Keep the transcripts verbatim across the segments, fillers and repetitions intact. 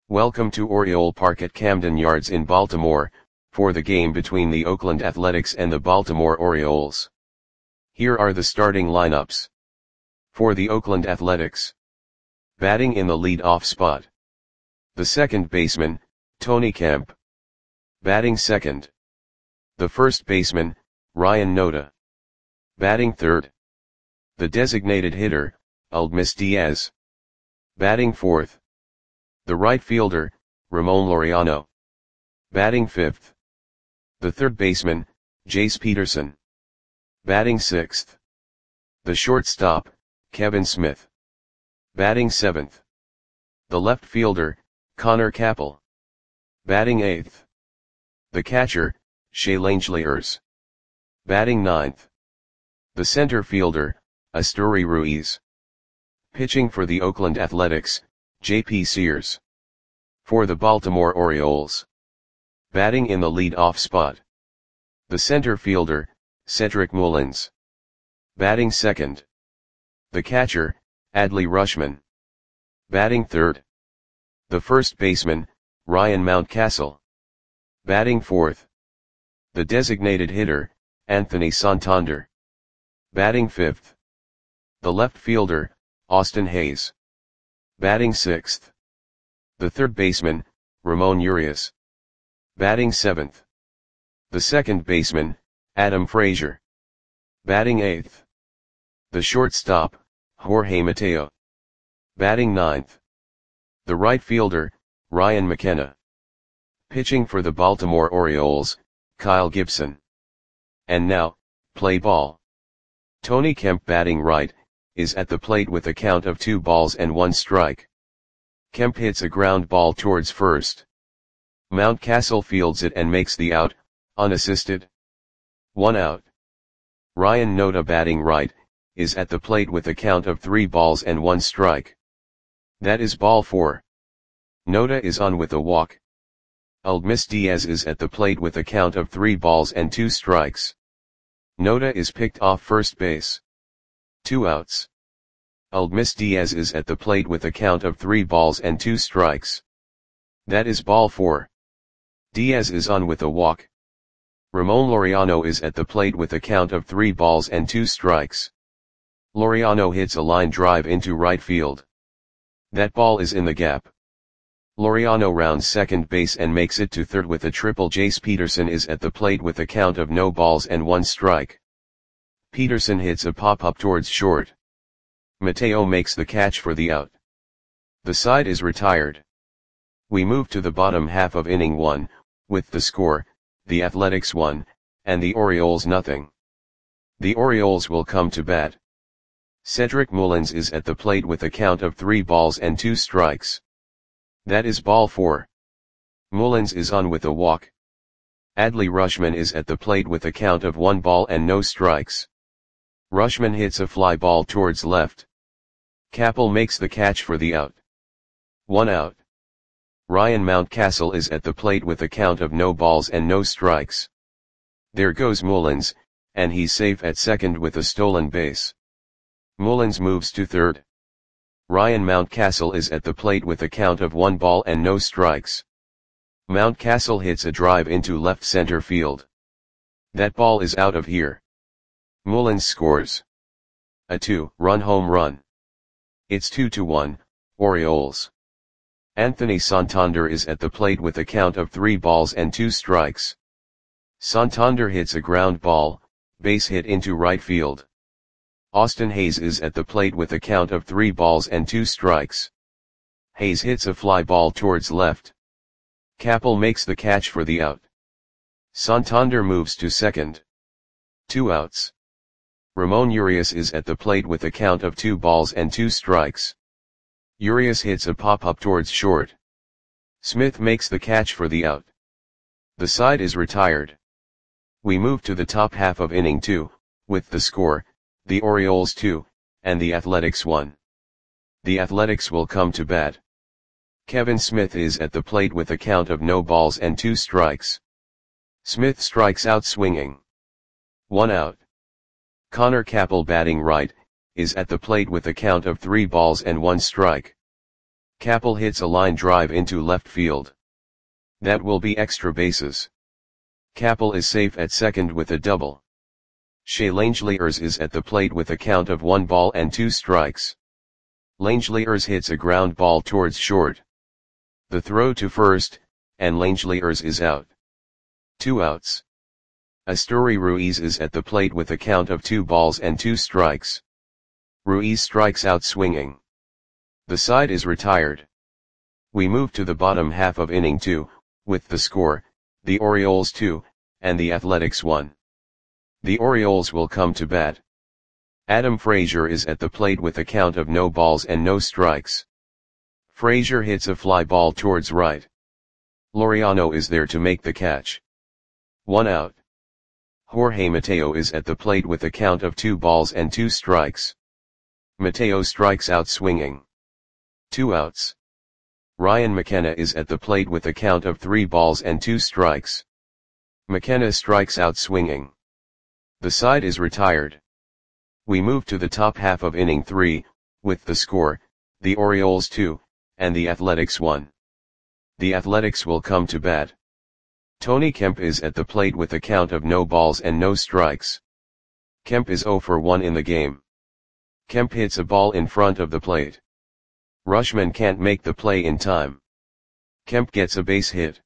Welcome to Oriole Park at Camden Yards in Baltimore, for the game between the Oakland Athletics and the Baltimore Orioles. Here are the starting lineups. For the Oakland Athletics. Batting in the lead-off spot. The second baseman, Tony Kemp. Batting second. The first baseman, Ryan Noda. Batting third. The designated hitter, Aledmys Diaz. Batting fourth. The right fielder, Ramon Laureano. Batting fifth. The third baseman, Jace Peterson. Batting sixth. The shortstop, Kevin Smith. Batting seventh. The left fielder, Connor Capel. Batting eighth. The catcher, Shea Langeliers. Batting ninth. The center fielder, Asturi Ruiz. Pitching for the Oakland Athletics, J P Sears. For the Baltimore Orioles. Batting in the lead-off spot. The center fielder, Cedric Mullins. Batting second. The catcher, Adley Rutschman. Batting third. The first baseman, Ryan Mountcastle. Batting fourth. The designated hitter, Anthony Santander. Batting fifth. The left fielder, Austin Hayes. Batting sixth. The third baseman, Ramon Urias. Batting seventh. The second baseman, Adam Frazier. Batting eighth. The shortstop, Jorge Mateo. Batting ninth. The right fielder, Ryan McKenna. Pitching for the Baltimore Orioles, Kyle Gibson. And now, play ball. Tony Kemp, batting right, is at the plate with a count of two balls and one strike. Kemp hits a ground ball towards first. Mountcastle fields it and makes the out, unassisted. One out. Ryan Noda, batting right, is at the plate with a count of three balls and one strike. That is ball four. Noda is on with a walk. Aledmys Diaz is at the plate with a count of three balls and two strikes. Noda is picked off first base. Two outs. Aledmys Diaz is at the plate with a count of three balls and two strikes. That is ball four. Diaz is on with a walk. Ramon Laureano is at the plate with a count of three balls and two strikes. Laureano hits a line drive into right field. That ball is in the gap. Laureano rounds second base and makes it to third with a triple. Jace Peterson is at the plate with a count of no balls and one strike. Peterson hits a pop-up towards short. Mateo makes the catch for the out. The side is retired. We move to the bottom half of inning one, with the score, the Athletics one, and the Orioles nothing. The Orioles will come to bat. Cedric Mullins is at the plate with a count of three balls and two strikes. That is ball four. Mullins is on with a walk. Adley Rutschman is at the plate with a count of one ball and no strikes. Rutschman hits a fly ball towards left. Capel makes the catch for the out. One out. Ryan Mountcastle is at the plate with a count of no balls and no strikes. There goes Mullins, and he's safe at second with a stolen base. Mullins moves to third. Ryan Mountcastle is at the plate with a count of one ball and no strikes. Mountcastle hits a drive into left center field. That ball is out of here. Mullins scores a two-run home run. It's two to one, Orioles. Anthony Santander is at the plate with a count of three balls and two strikes. Santander hits a ground ball, base hit into right field. Austin Hayes is at the plate with a count of three balls and two strikes. Hayes hits a fly ball towards left. Capel makes the catch for the out. Santander moves to second. Two outs. Ramon Urias is at the plate with a count of two balls and two strikes. Urias hits a pop-up towards short. Smith makes the catch for the out. The side is retired. We move to the top half of inning two, with the score, the Orioles two, and the Athletics one. The Athletics will come to bat. Kevin Smith is at the plate with a count of no balls and two strikes. Smith strikes out swinging. One out. Connor Capel, batting right, is at the plate with a count of three balls and one strike. Capel hits a line drive into left field. That will be extra bases. Capel is safe at second with a double. Shea Langeliers is at the plate with a count of one ball and two strikes. Langeliers hits a ground ball towards short. The throw to first, and Langeliers is out. Two outs. Asturi Ruiz is at the plate with a count of two balls and two strikes. Ruiz strikes out swinging. The side is retired. We move to the bottom half of inning two, with the score, the Orioles two, and the Athletics one. The Orioles will come to bat. Adam Frazier is at the plate with a count of no balls and no strikes. Frazier hits a fly ball towards right. Laureano is there to make the catch. One out. Jorge Mateo is at the plate with a count of two balls and two strikes. Mateo strikes out swinging. Two outs. Ryan McKenna is at the plate with a count of three balls and two strikes. McKenna strikes out swinging. The side is retired. We move to the top half of inning three, with the score, the Orioles two, and the Athletics one. The Athletics will come to bat. Tony Kemp is at the plate with a count of no balls and no strikes. Kemp is zero for one in the game. Kemp hits a ball in front of the plate. Rutschman can't make the play in time. Kemp gets a base hit.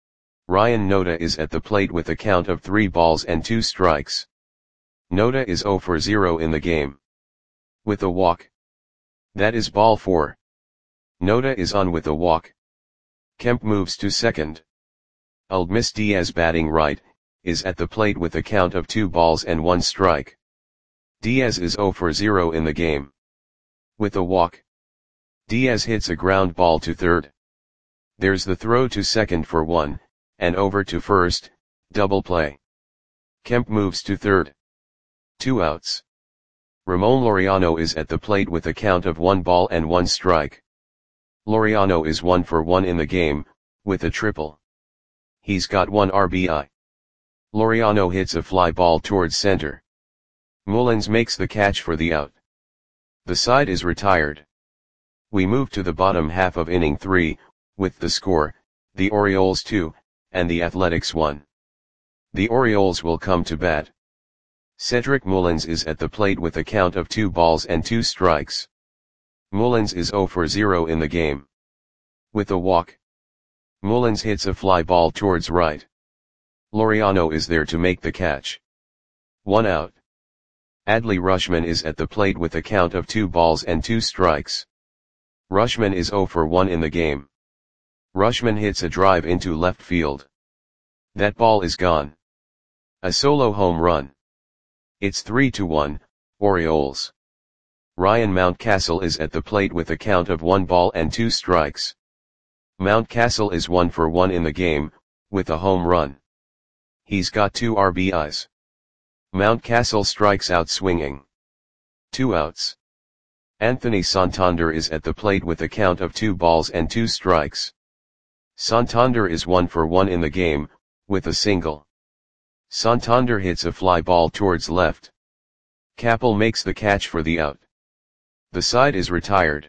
Ryan Noda is at the plate with a count of three balls and two strikes. Noda is zero for zero in the game. With a walk. That is ball four. Noda is on with a walk. Kemp moves to second. Aledmys Diaz, batting right, is at the plate with a count of two balls and one strike. Diaz is zero for zero in the game. With a walk. Diaz hits a ground ball to third. There's the throw to second for one, and over to first, double play. Kemp moves to third. Two outs. Ramon Laureano is at the plate with a count of one ball and one strike. Laureano is one for one in the game, with a triple. He's got one R B I. Laureano hits a fly ball towards center. Mullins makes the catch for the out. The side is retired. We move to the bottom half of inning three, with the score, the Orioles two, and the Athletics one. The Orioles will come to bat. Cedric Mullins is at the plate with a count of two balls and two strikes. Mullins is zero for zero in the game. With a walk. Mullins hits a fly ball towards right. Laureano is there to make the catch. One out. Adley Rutschman is at the plate with a count of two balls and two strikes. Rutschman is zero for one in the game. Rutschman hits a drive into left field. That ball is gone. A solo home run. It's three to one, Orioles. Ryan Mountcastle is at the plate with a count of one ball and two strikes. Mountcastle is one for one in the game, with a home run. He's got two R B Is. Mountcastle strikes out swinging. Two outs. Anthony Santander is at the plate with a count of two balls and two strikes. Santander is one for one in the game, with a single. Santander hits a fly ball towards left. Capel makes the catch for the out. The side is retired.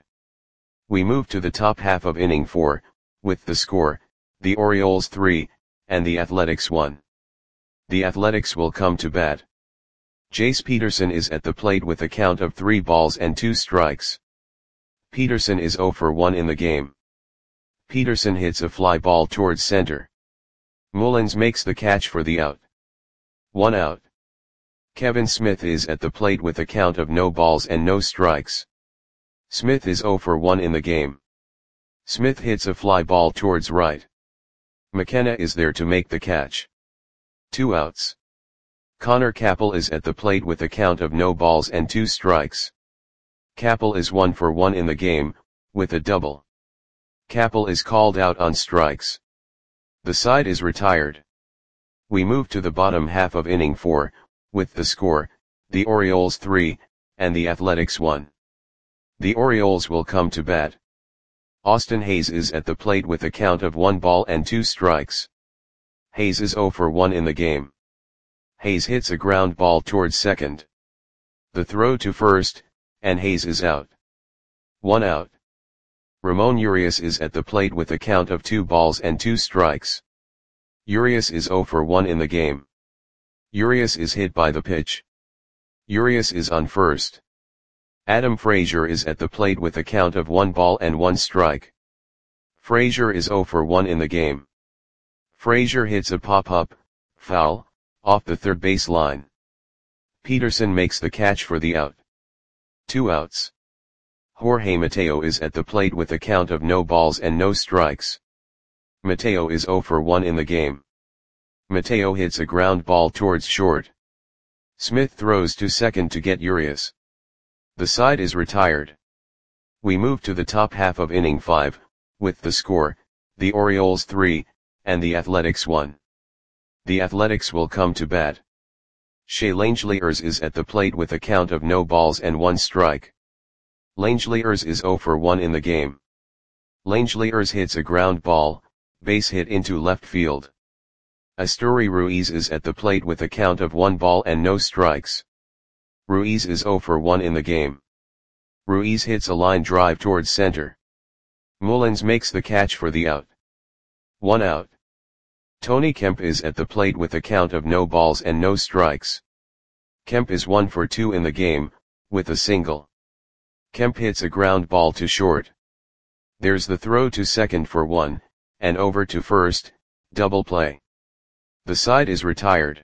We move to the top half of inning four, with the score, the Orioles three, and the Athletics one. The Athletics will come to bat. Jace Peterson is at the plate with a count of three balls and two strikes. Peterson is zero for one in the game. Peterson hits a fly ball towards center. Mullins makes the catch for the out. One out. Kevin Smith is at the plate with a count of no balls and no strikes. Smith is zero for one in the game. Smith hits a fly ball towards right. McKenna is there to make the catch. Two outs. Connor Capel is at the plate with a count of no balls and two strikes. Capel is one for one in the game, with a double. Capel is called out on strikes. The side is retired. We move to the bottom half of inning four, with the score, the Orioles three, and the Athletics one. The Orioles will come to bat. Austin Hayes is at the plate with a count of one ball and two strikes. Hayes is zero for one in the game. Hayes hits a ground ball towards second. The throw to first, and Hayes is out. One out. Ramon Urias is at the plate with a count of two balls and two strikes. Urias is zero for one in the game. Urias is hit by the pitch. Urias is on first. Adam Frazier is at the plate with a count of one ball and one strike. Frazier is zero for one in the game. Frazier hits a pop-up, foul, off the third base line. Peterson makes the catch for the out. Two outs. Jorge Mateo is at the plate with a count of no balls and no strikes. Mateo is zero for one in the game. Mateo hits a ground ball towards short. Smith throws to second to get Urias. The side is retired. We move to the top half of inning five, with the score, the Orioles three, and the Athletics one. The Athletics will come to bat. Shea Langeliers is at the plate with a count of no balls and one strike. Langeliers is zero for one in the game. Langeliers hits a ground ball, base hit into left field. Asturi Ruiz is at the plate with a count of one ball and no strikes. Ruiz is zero for one in the game. Ruiz hits a line drive towards center. Mullins makes the catch for the out. One out. Tony Kemp is at the plate with a count of no balls and no strikes. Kemp is one for two in the game, with a single. Kemp hits a ground ball to short. There's the throw to second for one, and over to first, double play. The side is retired.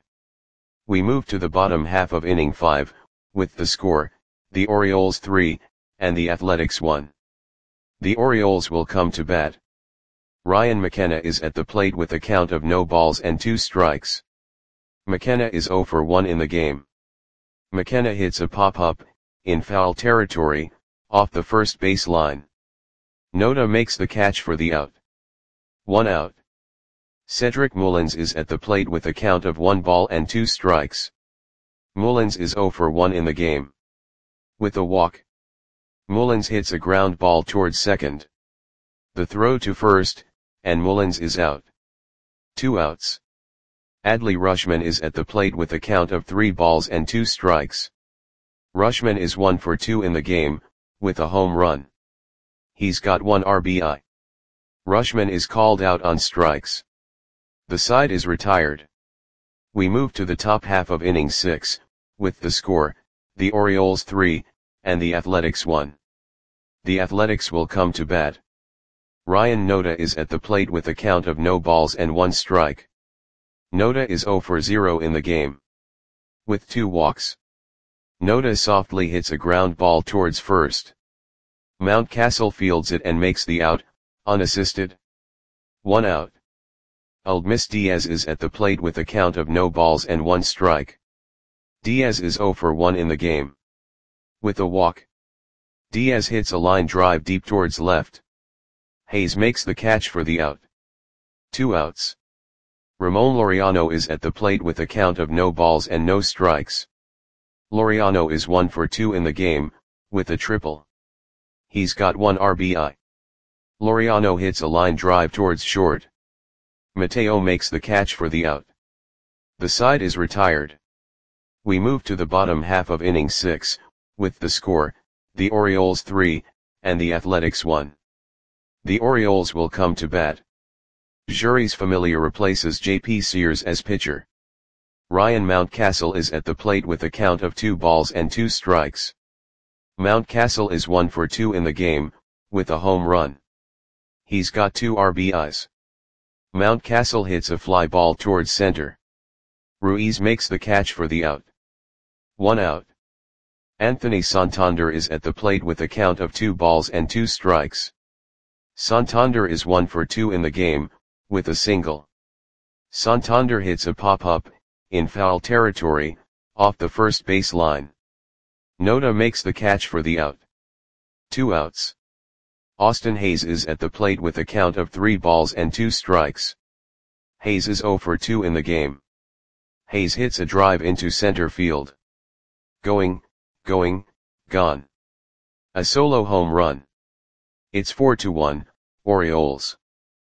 We move to the bottom half of inning five, with the score, the Orioles three, and the Athletics one. The Orioles will come to bat. Ryan McKenna is at the plate with a count of no balls and two strikes. McKenna is zero for one in the game. McKenna hits a pop-up, in foul territory, off the first base line. Noda makes the catch for the out. One out. Cedric Mullins is at the plate with a count of one ball and two strikes. Mullins is zero for one in the game. With a walk. Mullins hits a ground ball towards second. The throw to first, and Mullins is out. Two outs. Adley Rutschman is at the plate with a count of three balls and two strikes. Rutschman is one for two in the game, with a home run. He's got one R B I. Rutschman is called out on strikes. The side is retired. We move to the top half of inning six, with the score, the Orioles three, and the Athletics one. The Athletics will come to bat. Ryan Noda is at the plate with a count of no balls and one strike. Noda is zero for zero in the game. With two walks. Noda softly hits a ground ball towards first. Mountcastle fields it and makes the out, unassisted. One out. Aldmis Diaz is at the plate with a count of no balls and one strike. Diaz is zero for one in the game. With a walk. Diaz hits a line drive deep towards left. Hayes makes the catch for the out. Two outs. Ramon Laureano is at the plate with a count of no balls and no strikes. Laureano is one for two in the game, with a triple. He's got one R B I. Laureano hits a line drive towards short. Mateo makes the catch for the out. The side is retired. We move to the bottom half of inning six, with the score, the Orioles three, and the Athletics one. The Orioles will come to bat. Jeurys Familia replaces J P Sears as pitcher. Ryan Mountcastle is at the plate with a count of two balls and two strikes. Mountcastle is one for two in the game, with a home run. He's got two R B Is. Mountcastle hits a fly ball towards center. Ruiz makes the catch for the out. One out. Anthony Santander is at the plate with a count of two balls and two strikes. Santander is one for two in the game, with a single. Santander hits a pop-up, in foul territory, off the first base line. Noda makes the catch for the out. Two outs. Austin Hayes is at the plate with a count of three balls and two strikes. Hayes is zero for two in the game. Hayes hits a drive into center field. Going, going, gone. A solo home run. It's four to one, Orioles.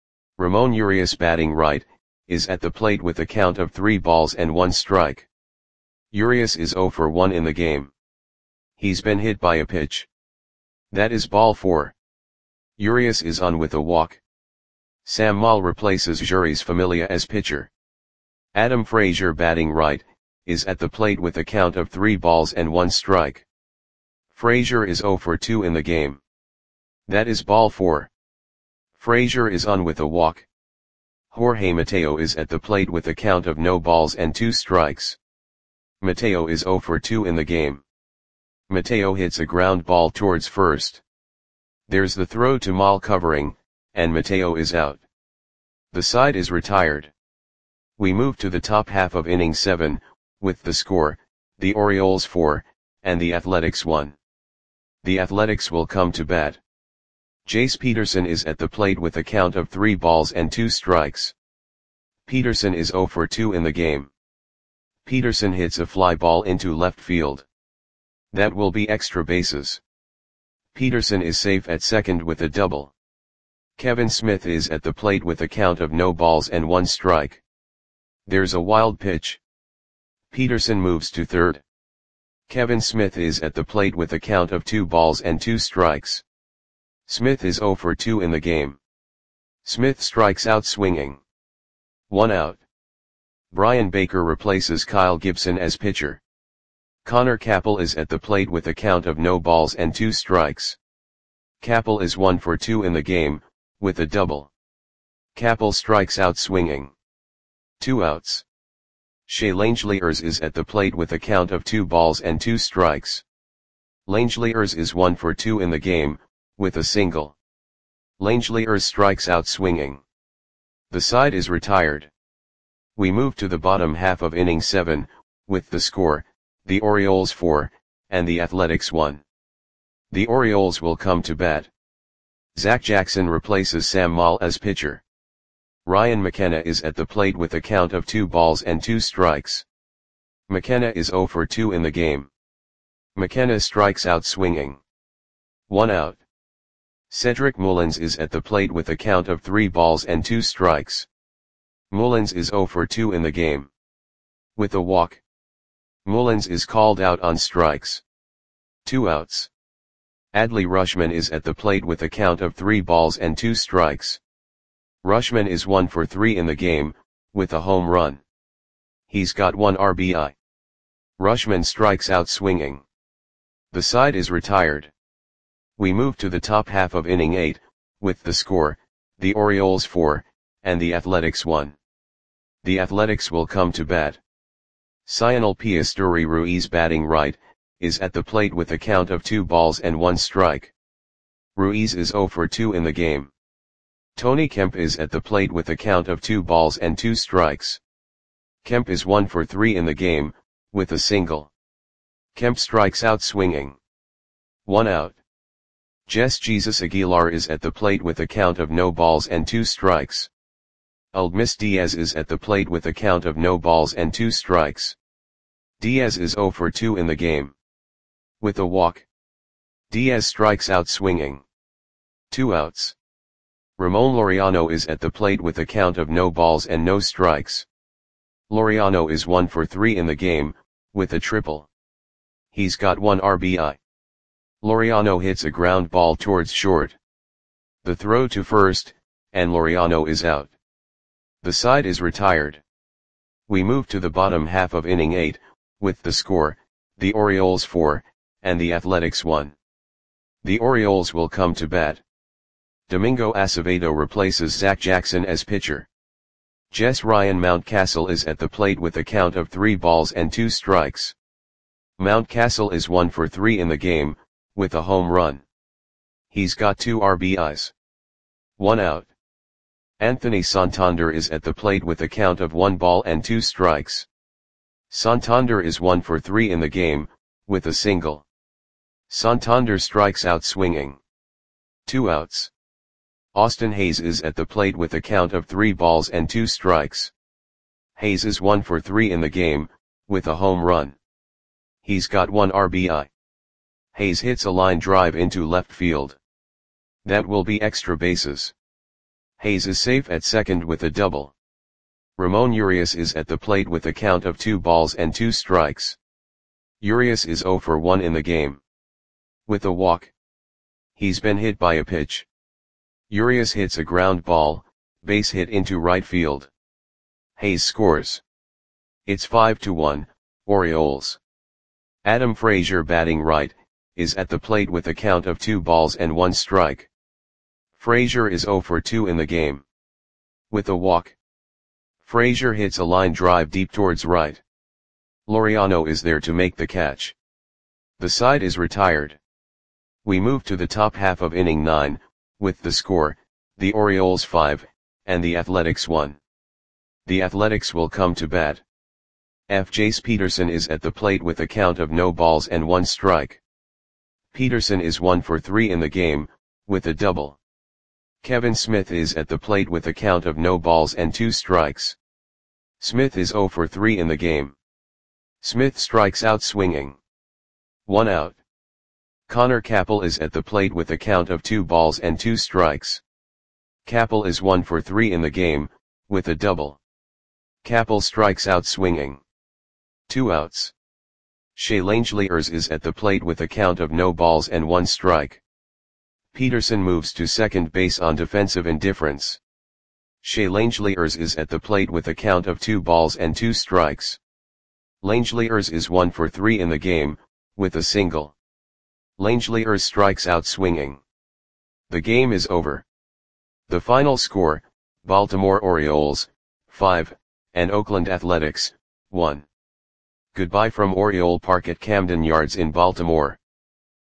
Ramon Urias batting right, is at the plate with a count of three balls and one strike. Urias is zero for one in the game. He's been hit by a pitch. That is ball four. Urias is on with a walk. Sam Moll replaces Jeurys Familia as pitcher. Adam Frazier, batting right, is at the plate with a count of three balls and one strike. Frazier is oh for two in the game. That is ball four. Frazier is on with a walk. Jorge Mateo is at the plate with a count of no balls and two strikes. Mateo is oh for two in the game. Mateo hits a ground ball towards first. There's the throw to Moll covering, and Mateo is out. The side is retired. We move to the top half of inning seven, with the score, the Orioles four, and the Athletics one. The Athletics will come to bat. Jace Peterson is at the plate with a count of three balls and two strikes. Peterson is oh for two in the game. Peterson hits a fly ball into left field. That will be extra bases. Peterson is safe at second with a double. Kevin Smith is at the plate with a count of no balls and one strike. There's a wild pitch. Peterson moves to third. Kevin Smith is at the plate with a count of two balls and two strikes. Smith is oh for two in the game. Smith strikes out swinging. One out. Brian Baker replaces Kyle Gibson as pitcher. Connor Capel is at the plate with a count of no balls and two strikes. Capel is one for two in the game, with a double. Capel strikes out swinging. Two outs. Shea Langeliers is at the plate with a count of two balls and two strikes. Langeliers is one for two in the game, with a single. Langeliers strikes out swinging. The side is retired. We move to the bottom half of inning seven, with the score, the Orioles four, and the Athletics one. The Orioles will come to bat. Zach Jackson replaces Sam Moll as pitcher. Ryan McKenna is at the plate with a count of two balls and two strikes. McKenna is oh for two in the game. McKenna strikes out swinging. One out. Cedric Mullins is at the plate with a count of three balls and two strikes. Mullins is oh for two in the game. With a walk. Mullins is called out on strikes. Two outs. Adley Rutschman is at the plate with a count of three balls and two strikes. Rutschman is one for three in the game, with a home run. He's got one R B I. Rutschman strikes out swinging. The side is retired. We move to the top half of inning eight, with the score, the Orioles four, and the Athletics one. The Athletics will come to bat. Cionel Piasturi Ruiz, batting right, is at the plate with a count of two balls and one strike. Ruiz is oh for two in the game. Tony Kemp is at the plate with a count of two balls and two strikes. Kemp is one for three in the game, with a single. Kemp strikes out swinging. One out. Jess Jesus Aguilar is at the plate with a count of no balls and two strikes. Aldmis Diaz is at the plate with a count of no balls and two strikes. Diaz is oh for two in the game. With a walk. Diaz strikes out swinging. Two outs. Ramon Laureano is at the plate with a count of no balls and no strikes. Laureano is one for three in the game, with a triple. He's got one R B I. Laureano hits a ground ball towards short. The throw to first, and Laureano is out. The side is retired. We move to the bottom half of inning eight, with the score, the Orioles four, and the Athletics one. The Orioles will come to bat. Domingo Acevedo replaces Zach Jackson as pitcher. Jess Ryan Mountcastle is at the plate with a count of three balls and two strikes. Mountcastle is one for three in the game, with a home run. He's got two R B Is. One out. Anthony Santander is at the plate with a count of one ball and two strikes. Santander is one for three in the game, with a single. Santander strikes out swinging. Two outs. Austin Hayes is at the plate with a count of three balls and two strikes. Hayes is one for three in the game, with a home run. He's got one R B I. Hayes hits a line drive into left field. That will be extra bases. Hayes is safe at second with a double. Ramon Urias is at the plate with a count of two balls and two strikes. Urias is oh for one in the game. With a walk. He's been hit by a pitch. Urias hits a ground ball, base hit into right field. Hayes scores. It's five to one, Orioles. Adam Frazier batting right, is at the plate with a count of two balls and one strike. Frazier is zero for two in the game. With a walk, Frazier hits a line drive deep towards right. Laureano is there to make the catch. The side is retired. We move to the top half of inning nine, with the score, the Orioles five, and the Athletics one. The Athletics will come to bat. F. Jace Peterson is at the plate with a count of no balls and one strike. Peterson is one for three in the game, with a double. Kevin Smith is at the plate with a count of no balls and two strikes. Smith is zero for three in the game. Smith strikes out swinging. One out. Connor Capel is at the plate with a count of two balls and two strikes. Capel is one for three in the game, with a double. Capel strikes out swinging. Two outs. Shea Langeliers is at the plate with a count of no balls and one strike. Peterson moves to second base on defensive indifference. Shea Langeliers is at the plate with a count of two balls and two strikes. Langeliers is one for three in the game, with a single. Langeliers strikes out swinging. The game is over. The final score, Baltimore Orioles, five, and Oakland Athletics, one. Goodbye from Oriole Park at Camden Yards in Baltimore.